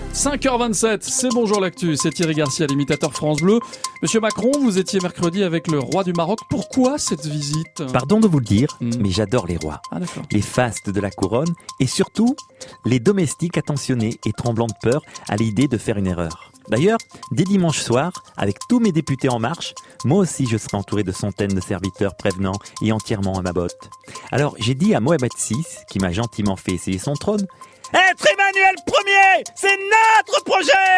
5h27, c'est Bonjour l'actu, c'est Thierry Garcia, l'imitateur France Bleu. Monsieur Macron, vous étiez mercredi avec le roi du Maroc. Pourquoi cette visite ? Pardon de vous le dire, mais j'adore les rois. Ah d'accord. Les fastes de la couronne et surtout les domestiques attentionnés et tremblants de peur à l'idée de faire une erreur. D'ailleurs, dès dimanche soir, avec tous mes députés en marche, moi aussi je serai entouré de centaines de serviteurs prévenants et entièrement à ma botte. Alors j'ai dit à Mohamed VI, qui m'a gentiment fait essayer son trône, « Être Emmanuel Ier, c'est notre projet !»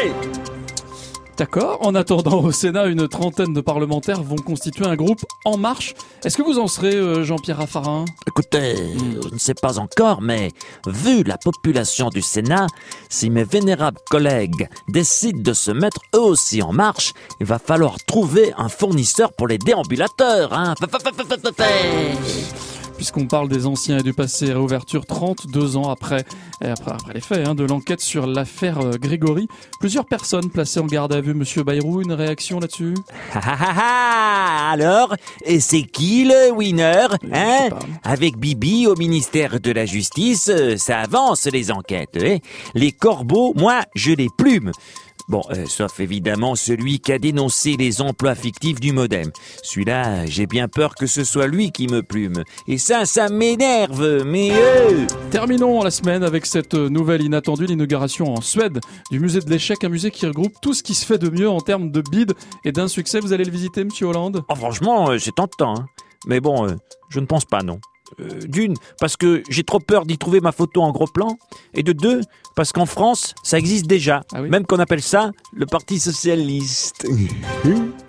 D'accord. En attendant, au Sénat, une trentaine de parlementaires vont constituer un groupe En Marche. Est-ce que vous en serez, Jean-Pierre Raffarin ? Écoutez, je ne sais pas encore, mais vu la population du Sénat, si mes vénérables collègues décident de se mettre eux aussi en marche, il va falloir trouver un fournisseur pour les déambulateurs, hein. Puisqu'on parle des anciens et du passé, réouverture 32 ans après les faits de l'enquête sur l'affaire Grégory. Plusieurs personnes placées en garde à vue. Monsieur Bayrou, une réaction là-dessus ? Alors, et c'est qui le winner, hein ? Je sais pas. Avec Bibi au ministère de la Justice, ça avance les enquêtes, hein ? Les corbeaux, moi, je les plume. Bon, sauf évidemment celui qui a dénoncé les emplois fictifs du Modem. Celui-là, j'ai bien peur que ce soit lui qui me plume. Et ça m'énerve, mais Terminons la semaine avec cette nouvelle inattendue, l'inauguration en Suède du musée de l'échec, un musée qui regroupe tout ce qui se fait de mieux en termes de bide et d'insuccès. Vous allez le visiter, monsieur Hollande ? Oh, franchement, c'est tentant, hein. Mais bon, je ne pense pas, non. D'une, parce que j'ai trop peur d'y trouver ma photo en gros plan. Et de deux, parce qu'en France, ça existe déjà. Ah oui ? Même qu'on appelle ça le Parti Socialiste.